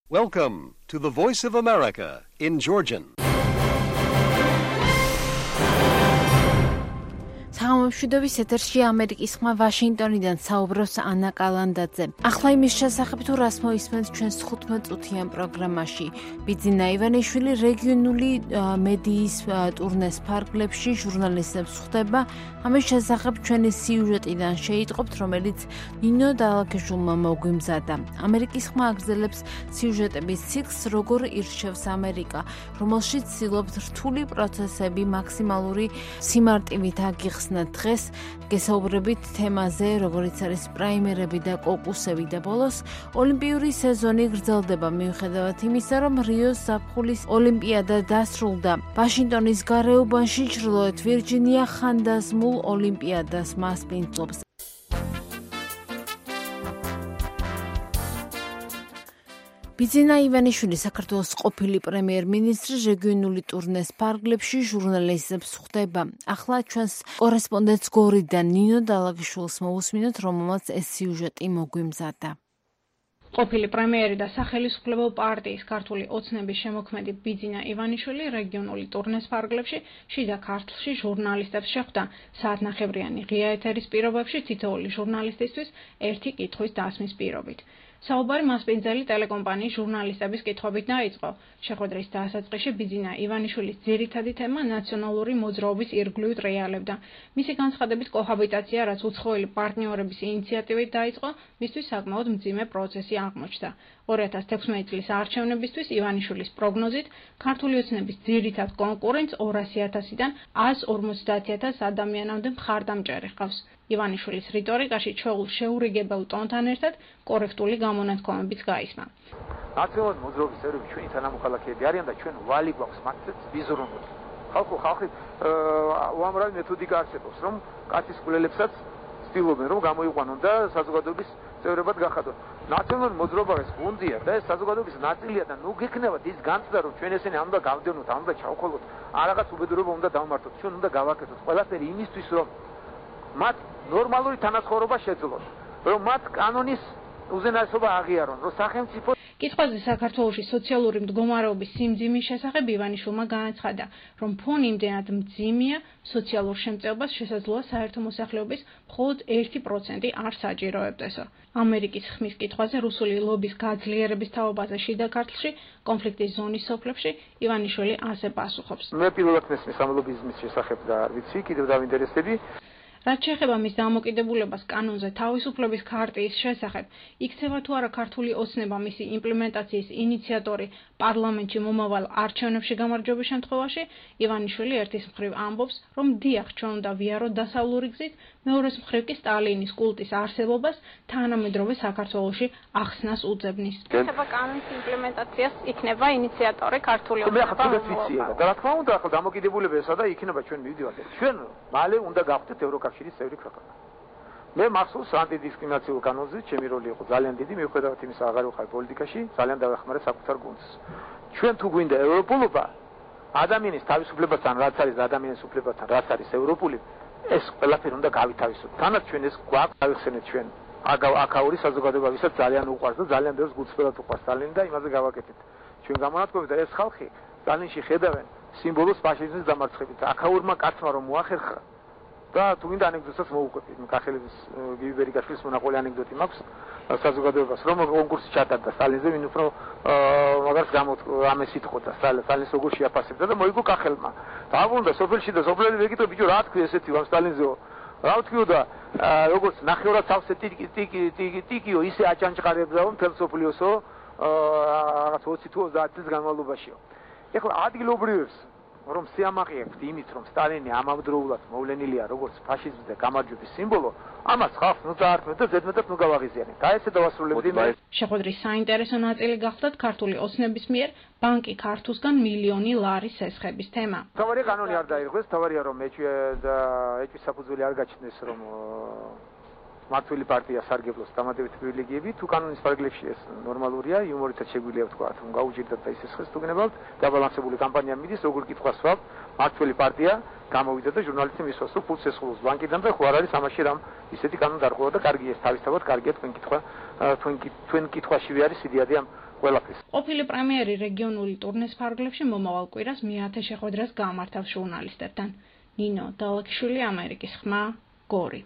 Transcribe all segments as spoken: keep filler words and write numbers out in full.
Welcome to the Voice of America in Georgian. სამშვიდობის ეთერში ამერიკის ხმა ვაშინგტონიდან საუბრობს ანა კალანდაძე. ახლა იმის შესახებ თუ რას მოისმენთ ჩვენს თხუთმეტ წუთიან პროგრამაში. ბიძინა ივანიშვილი რეგიონული მედიის ტურნეს ფარგლებში ჟურნალისტებს ხვდება. ამის შესახებ ჩვენი სიუჟეტიდან შეიტყობთ, რომელიც ნინო დალაქიშვილმა მოგვიმზადა. ამერიკის ხმა აგრძელებს სიუჟეტების ციკლს როგორ ირჩევს ამერიკა, რომელშიც ცდილობთ რთული პროცესები მაქსიმალური სიმარტივით აგიხსნათ. დღეს გესაუბრებით თემაზე, როგორიც არის პრაიმერები და კოკუსები და ბოლოს ოლიმპიური სეზონი გრძელდება მიუხედავად იმისა, რომ რიოს ზაფხულის ოლიმპიადა დასრულდა. ვაშინგტონის გარეუბანში ჩრდილოეთ ვირჯინია ხანდაზმულ ოლიმპიადას მასპინძლობს. ბიძინა ივანიშვილი საქართველოს ყოფილი პრემიერ-მინისტრი რეგიონული ტურნეს ფარგლებში ჟურნალისტებს ხვდება. ახლა ჩვენს კორესპონდენტს გორიდან ნინო დალაგიშვილს მოусმინოთ, რომელმაც ეს სიუჟეტი მოგვიმზადა. ყოფილი პრემიერი და სახელმწიფო პარტიის ქართული ოცნების შემოქმედი ბიძინა ივანიშვილი რეგიონული ტურნეს ფარგლებში შიდა ქართლში ჟურნალისტებს შეხვდა საათნახევრიანი ღია ეთერის პირობებში თითოეული ჟურნალისტისთვის ერთი კითხვის დასმის პირობით. საუბარი მასპინძელი ტელეკომპანიის ჟურნალისტების კითხვებით დაიწყო. შეხვედრის დასაწყისში ბიძინა ივანიშვილის ძირითადი თემა ნაციონალური მოძრაობის ირგვლივ ტრიალებდა. მისი განცხადებით კოჰაბიტაცია, რაც უცხოელი პარტნიორების ინიციატივით დაიწყო, მისთვის საკმაოდ მძიმე პროცესი აღმოჩნდა. ორი ათას თექვსმეტი წლის არჩევნებისთვის ივანიშვილის პროგნოზით ქართული ოცნების ძირითად კონკურენტს ორასი ათასიდან ას ორმოცდაათი ათას ადამიანამდე მხარდამჭერი ჰყავს. ივანიშვილის რიტორიკაში ჩვეულ შეურიგებელ ტონთან ერთად კორექტული გამონათქვამებიც გაისმა. ნაციონალური მოძრაობის წევრები ჩვენი თანამოქალაქეები არიან და ჩვენ ვალი გვაქვს მათაც ვიზრუნოთ. ხალხო ხალხი უამრავი მეთოდიკა არსებობს, რომ კაცის კვლელებსაც ცდილობენ, რომ გამოიყვანონ და საზოგადოების წევრებად გახადონ. ნაციონალური მოძრაობა ეს გუნდია და ეს საზოგადოების ნაწილია და ნუ გექნებათ ის განცდა, რომ ჩვენ ესენი ამ უნდა გავდევნოთ, ამ უნდა ჩავქოლოთ, არ რაღაც უბედურება უნდა დავმართოთ, ჩვენ უნდა გავაკეთოთ ყველაფერი იმისთვის, რომ მათ ნორმალური თანაცხოვრება შეძლოს, რომ მათ კანონის უზენაესობა აღიარონ, რომ სახელმწიფო კითხვაზე საქართველოში სოციალური მდგომარეობის სიმძიმის შესახებ ივანიშვილმა განაცხადა, რომ ფონი იმდენად მძიმეა, სოციალურ შემწეობას შესაძლოა საერთო მოსახლეობის მხოლოდ ერთი პროცენტი არ საჭიროებდესო. ამერიკის ხმის კითხვაზე რუსული ლობის გაძლიერების თაობაზე შიდა ქართლში, კონფლიქტის ზონის სოფლებში ივანიშვილი ასე პასუხობს. მე პირველად მესმის ამ ლობიზმის შესახებ და არ ვიცი, კიდევ დავინტერესები. რაც შეეხება მის დამოკიდებულებას კანონზე თავისუფლების ქარტიის შესახებ, იქცევა თუ არა ქართული ოცნება მისი იმპლემენტაციის ინიციატორი პარლამენტში მომავალ არჩევნებში გამარჯვების შემთხვევაში, ივანიშვილი ერთის მხრივ ამბობს, რომ დიახ, ჩვენ უნდა ვიაროთ დასავლური გზით, მეორეს მხრივ კი სტალინის კულტის არსებობას თანამედროვე საქართველოში ახსნას უძებნის. იქნება კანონის იმპლემენტაციას იქნება ინიციატორი ქართული ოცნება. მე ახლა თუნდაც ვიცი ეგ და რა თქმა უნდა ახლა დამოკიდებულება ესა და იქნება ჩვენ მივიდივართ. ჩვენ მალე უნდა გავხდეთ ევროკავშირის წევრი ქვეყანა. მე მახსოვს ანტიდისკრიმინაციულ კანონზე ჩემი როლი იყო ძალიან დიდი, მიუხედავად იმისა, აღარ ვიყავ პოლიტიკაში, ძალიან დავეხმარე საკუთარ გუნდს. ჩვენ თუ გვინდა ევროპულობა, ადამიანის თავისუფლებასთან, რაც არის ადამიანის უფლებასთან, რაც არის ევროპული, ეს ყველაფერი უნდა გავითავისოთ. თანაც ჩვენ ეს გვაქვს გავიხსენეთ ჩვენ. აქაური საზოგადოება, ვისაც ძალიან უყვარს და ძალიან ბევრს გულწრფელად უყვარს სტალინი და იმაზე გავაკეთეთ. ჩვენ გამონათქვამით და ეს ხალხი სტალინში ხედავენ სიმბოლოს ფაშიზმის დამარცხებით. აქაურმა კაცმა რომ მოახერხა და თუ გინდა ანეკდოტსაც მოუყვებით. კახელის გივი ბერიკაშვილის მონაყოლი ანეკდოტი მაქვს საზოგადოებას, რომ კონკურსი ჩატარდა სტალინზე, ვინ უფრო მაგას ამეს იტყოდა სტალინს როგორ შეაფასებდა და მოიგო კახელმა. დააბრუნდა სოფელში და სოფლელი ვეკითხა, ბიჭო, რა თქვი ესეთი ამ სტალინზეო? რა თქვიო და როგორც ნახევრად სავსე ტიკი ტიკი ტიკი ტიკიო ისე აჭანჭყარებდაო მთელ სოფლიოსო რაღაც ოცი თუ ოცდაათი წლის განმავლობაშიო. ეხლა ადგილობრივებს რომ სიამაყე აქვთ იმით, რომ სტალინი ამავდროულად მოვლენილია როგორც ფაშიზმის და გამარჯვების სიმბოლო, ამას ხალხს ნუ დაართმევთ და ზედმეტად ნუ გავაღიზიანებთ. და ესე დავასრულებდი მე. შეხვედრის საინტერესო ნაწილი გახლდათ ქართული ოცნების მიერ ბანკი ქართუსგან მილიონი ლარის სესხების თემა. თავარი კანონი არ დაირღვეს, თავარია რომ ეჭვი და ეჭვის საფუძველი არ გაჩნდეს, რომ მართული პარტია სარგებლოს დამატებითი პრივილეგიები, თუ კანონის ფარგლებში ეს ნორმალურია, იუმორითაც შეგვიძლია ვთქვა, რომ გაუჭირდათ და ისე ხეს თუ გნებავთ, დაბალანსებული კამპანია მიდის, როგორ კითხვას ვაქვს, მართული პარტია გამოვიდა და ჟურნალისტი მისვას, რომ ფულს ესხულოს ბანკიდან და ხო არ არის ამაში რამ ისეთი კანონი დარღვევა და კარგია ეს თავისთავად, კარგია თქვენ კითხვა, თქვენ თქვენ კითხვაშივე არის იდეადი ამ ყველაფერს. ყოფილი პრემიერი რეგიონული ტურნეს ფარგლებში მომავალ კვირას მეათე შეხვედრას გამართავს ჟურნალისტებთან. ნინო დალაკიშვილი, ამერიკის ხმა, გორი.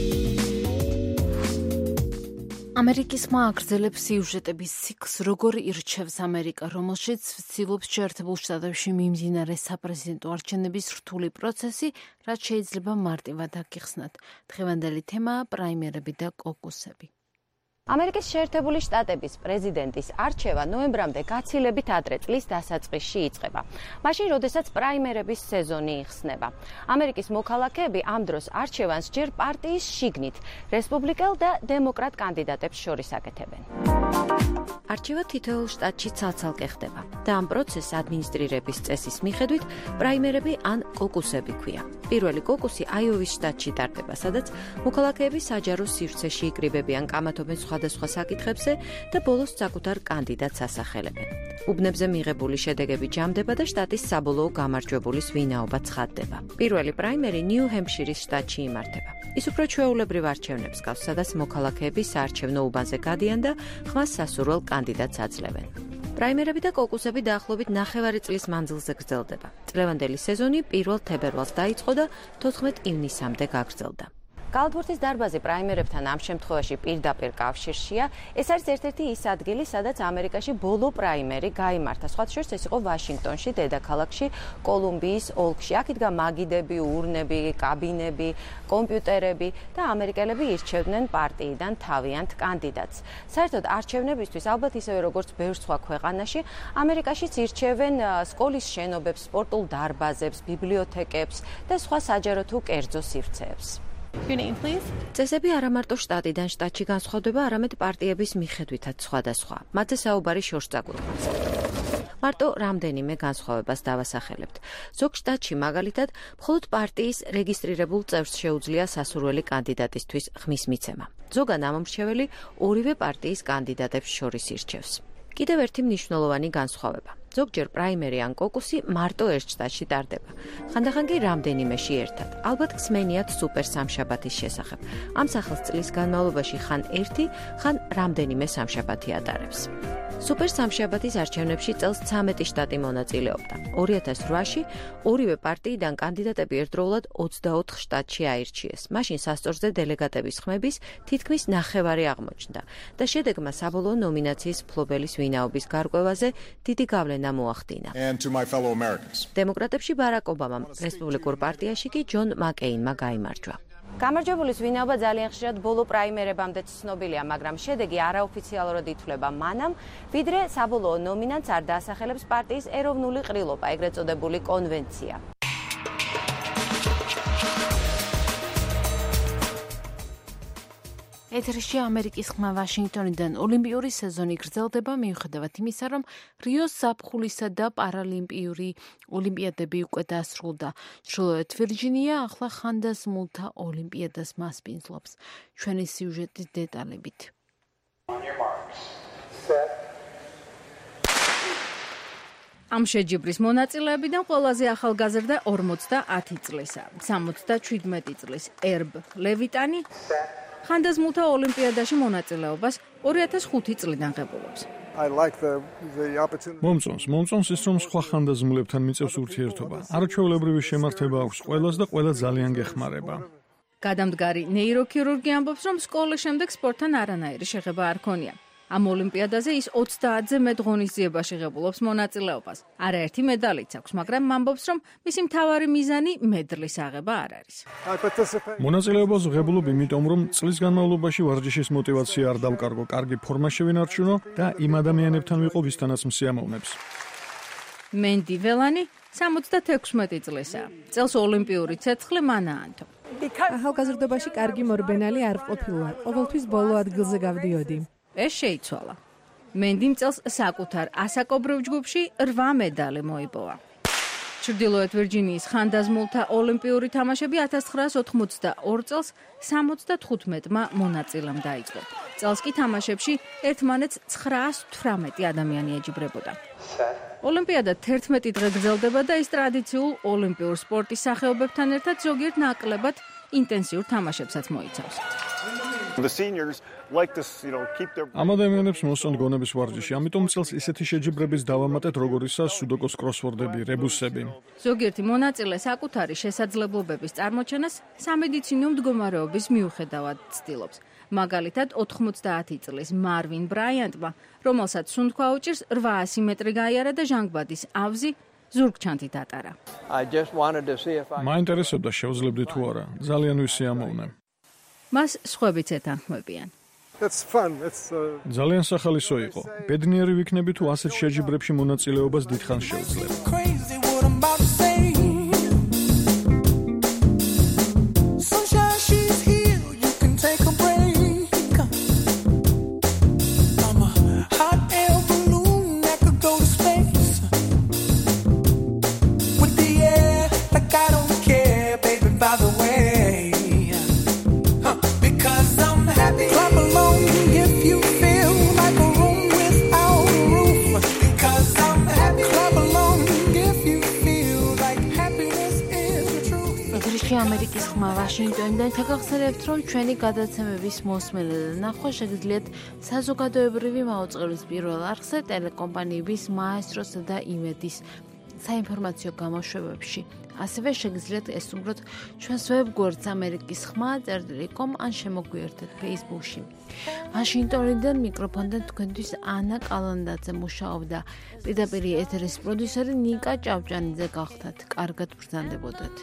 ამერიკის ხმა აგრძელებს სიუჟეტების ციკლს, როგორ ირჩევს ამერიკა, რომელშიც ვცდილობს შეერთებულ შტატებში მიმდინარე საპრეზიდენტო არჩევნების რთული პროცესი, რაც შეიძლება მარტივად აგიხსნათ. დღევანდელი თემაა პრაიმერები და კოკუსები. ამერიკის შეერთებული შტატების პრეზიდენტის არჩევა ნოემბრამდე გაცილებით ადრე წლის დასაწყისში იწყება. მაშინ, როდესაც პრაიმერების სეზონი იხსნება. ამერიკის მოქალაქეები ამ დროს არჩევანს ჯერ პარტიის შიგნით, რესპუბლიკელ და დემოკრატ კანდიდატებს შორის აკეთებენ. არჩევა თითოეულ შტატში ცალ-ცალკე ხდება და ამ პროცესს ადმინისტრირების წესის მიხედვით პრაიმერები ან კოკუსები ქვია. პირველი კოკუსი აიოვის შტატში ტარდება, სადაც მოქალაქეები საჯარო სივრცეში იკრიბებიან, კამათობენ სხვადასხვა საკითხებზე და ბოლოს საკუთარ კანდიდატს ასახელებენ. უბნებზე მიღებული შედეგები ჯამდება და შტატის საბოლოო გამარჯვებულის ვინაობა ცხადდება. პირველი პრაიმერი ნიუ-ჰემპშირის შტატში იმართება. ის უფრო ჩვეულებრივ არჩევნებს გავს, სადაც მოქალაქეები საარჩევნო უბანზე გადიან და ხმას სასურველ კანდიდატს აძლევენ. პრაიმერები და კოკუსები დაახლოებით ნახევარი წლის მანძილზე გრძელდება. წლევანდელი სეზონი პირველ თებერვალს დაიწყო და თოთხმეტ ივნისამდე გაგრძელდა. კალათბურთის დარბაზი პრაიმერებთან ამ შემთხვევაში პირდაპირ კავშირშია. ეს არის ერთ-ერთი ის ადგილი, სადაც ამერიკაში ბოლო პრაიმერი გაიმართა. სხვათა შორის ეს იყო ვაშინგტონში, დედაქალაქში, კოლუმბიის ოლქში. აქ იდგა მაგიდები, ურნები, კაბინები, კომპიუტერები და ამერიკელები ირჩევდნენ პარტიიდან თავიანთ კანდიდატს. საერთოდ არჩევნებისთვის, ალბათ ისევე როგორც ბევრ სხვა ქვეყანაში, ამერიკაშიც ირჩევენ სკოლის შენობებს, სპორტულ დარბაზებს, ბიბლიოთეკებს და სხვა საჯარო თუ კერძო სივრცეებს. წესები არა მარტო შტატიდან შტატში განსხვავდება, არამედ პარტიების მიხედვითაც სხვადასხვა. მათზე საუბარი შორს წაკუთვნილ. მარტო რამდენიმე განსხვავებას დავასახელებთ. ზოგ შტატში მაგალითად, მხოლოდ პარტიის რეგისტრირებულ წევრს შეუძლია სასურველი კანდიდატისთვის ხმის მიცემა. ზოგან ამომრჩეველი ორივე პარტიის კანდიდატებს შორის ირჩევს. კიდევ ერთი მნიშვნელოვანი განსხვავება. ზოგჯერ პრაიმერი ან კოკუსი მარტო ერთ შტატში ტარდება. ხანდახან კი რამდენიმეში ერთად. ალბათ გსმენიათ სუპერ სამშაბათის შესახებ. ამ სახელს წლის განმავლობაში ხან ერთი, ხან რამდენიმე სამშაბათი ატარებს. სუპერ სამშაბათის არჩევნებში წელს ცამეტი შტატი მონაწილეობდა. ორი ათას რვაში ორივე პარტიიდან კანდიდატები ერთდროულად ოცდაოთხ შტატში აირჩიეს. მაშინ სასწორზე დელეგატების ხმების თითქმის ნახევარი აღმოჩნდა და შედეგმა საბოლოო ნომინაციის მფლობელის ვინაობის გარკვევაზე დიდი გავლენა მოახდინა. დემოკრატებში ბარაკ ობამამ, რესპუბლიკურ პარტიაში კი ჯონ მაკეინმა გაიმარჯვა. გამარჯვებულის ვინაობა ძალიან ხშირად ბოლო პრაიმერებამდე ცნობილია, მაგრამ შედეგი არაოფიციალურად ითვლება მანამ, ვიდრე საბოლოო ნომინანტს არ დაასახელებს პარტიის ეროვნული ყრილობა, ეგრეთ წოდებული კონვენცია. ეთერში ამერიკის ხმა ვაშინგტონიდან ოლიმპიური სეზონი გრძელდება, მიუხედავად იმისა, რომ რიოს ზაფხულისა და პარალიმპიური ოლიმპიადები უკვე დასრულდა. ჩრდილოეთ ვირჯინია ახლა ხანდაზმულთა ოლიმპიადას მასპინძლობს. ჩვენი სიუჟეტის დეტალებით. ამ შეჯიბრის მონაწილეებიდან ყველაზე ახალგაზრდა ორმოცდაათი წლისა, სამოცდაჩვიდმეტი წლის ერბ ლევიტანი ხანდაზმულთა ოლიმპიადაში მონაწილეობას ორი ათას ხუთი წლიდან ღებულობს. მომწონს, მომწონს ის, რომ სხვა ხანდაზმულებთან მიწევს ურთიერთობა. არაჩვეულებრივი შემართება აქვს ყველას და ყველა ძალიან გეხმარება. გადამდგარი ნეიროქირურგი ამბობს, რომ სკოლის შემდეგ სპორტთან არანაირი შეხება არ ქონია. ამ ოლიმპიადაზე ის ოცდაათზე მეტ ღონისძიებაში ღებულობს მონაწილეობას. არაერთი მედალიც აქვს, მაგრამ ამბობს, რომ მისი მთავარი მიზანი მედლის აღება არ არის. მონაწილეობას ღებულობ იმიტომ, რომ წლის განმავლობაში ვარჯიშის მოტივაცია არ დავკარგო, კარგი ფორმა შევინარჩუნო და იმ ადამიანებთან ვიყო, ვისთანაც მსიამოვნებს. მენდი ველანი სამოცდათექვსმეტი წლისაა. წელს ოლიმპიური ცეცხლი მან აანთო. ახალგაზრდობაში კარგი მორბენალი არ ყოფილა. ყოველთვის ბოლო ადგილზე გავდიოდი. ეს შეიცვალა. მენდიმ წელს საკუთარ ასაკობრივ ჯგუფში რვა მედალი მოიპოვა. ჩრდილოეთ ვირჯინიის ხანდაზმულთა ოლიმპიური თამაშები ათას ცხრაას ოთხმოცდაორ წელს სამოცდათხუთმეტმა მონაწილემ დაიწყო. წელს კი თამაშებში ერთმანეთს ცხრაას თვრამეტი ადამიანი ეჯიბრებოდა. ოლიმპიადა თერთმეტი დღე გრძელდება და ის ტრადიციულ ოლიმპიურ სპორტის სახეობებთან ერთად ზოგიერთ ნაკლებად ინტენსიურ თამაშებსაც მოიცავს. The seniors like to, you know, keep their ამ ადამიანებს მოსწონთ გონების ვარჯიში, ამიტომ წელს ისეთი შეჯიბრების დავამატეთ, როგორიცაა სუდოკოს კროსვორდები, რებუსები. ზოგიერთი მონაწილე საკუთარი შესაძლებლობების წარმოჩენას სამედიცინო მდგომარეობის მიუხედავად ცდილობს. მაგალითად, ოთხმოცდაათი წლის მარვინ ბრაიანტმა, რომელსაც სუნთქვა უჭირს ათასი მეტრი გაიარა და ჟანგბადის ავზი ზურგჩანთით ატარა. მაინტერესებდა შევძლებდი თუ არა, ძალიან ვისიამოვნე. მას სხვებიც ეთანხმებიან. That's fun. It's uh... ძალიან სახალისო იყო. ბედნიერი ვიქნები თუ ასეთ შეჯიბრებში მონაწილეობას დიდხანს შევძლებ. ამერიკის ხმა ვაშინგტონიდან თქახსენებთ, რომ ჩვენი გადაცემების მოსმენელი და ნახვა შეგიძლიათ საზოგადოებრივი მაუწყებლის პირველ არხზე ტელეკომპანიების მაესტროსა და იმედის საინფორმაციო გამოშვებებში. ასევე შეგიძლიათ ესწროთ ჩვენს ვებგვერდს ამერიკის ხმა წერტილი კომ ან შემოგვიერთეთ Facebook-ში. ვაშინგტონიდან მიკროფონთან თქვენთვის ანა კალანდაძე მუშაობდა. პირდაპირ ეთერის პროდიუსერი ნიკა ჭავჭანიძე გახდათ. კარგად ბრძანდებოდეთ.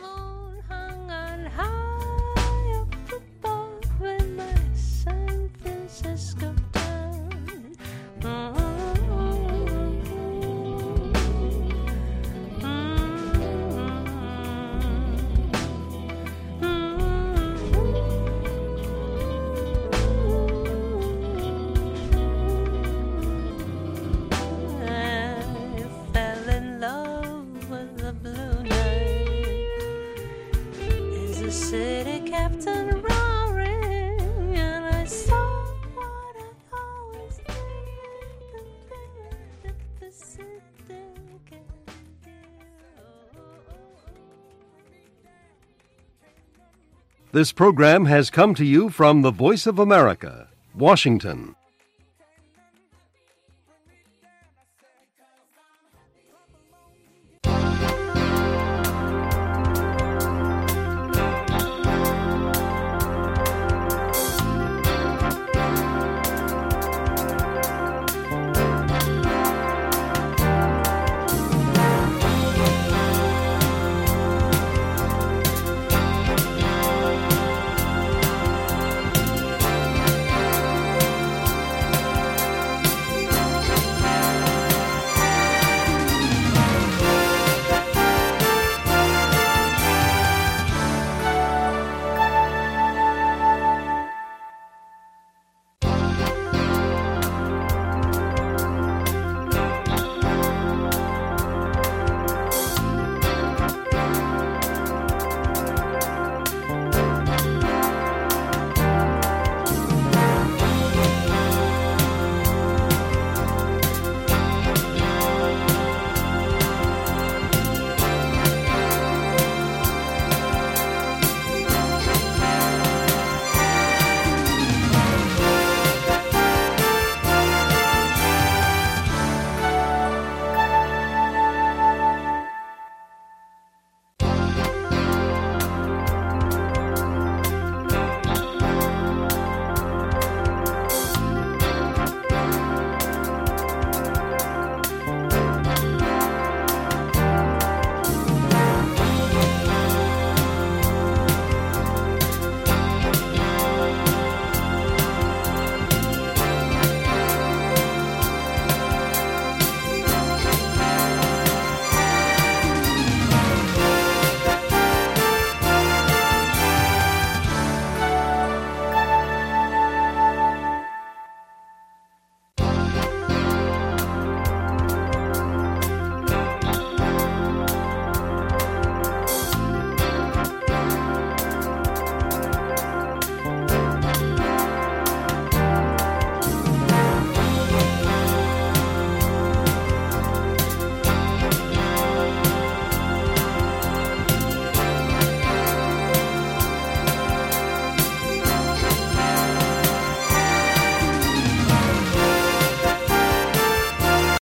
This program has come to you from the Voice of America, Washington.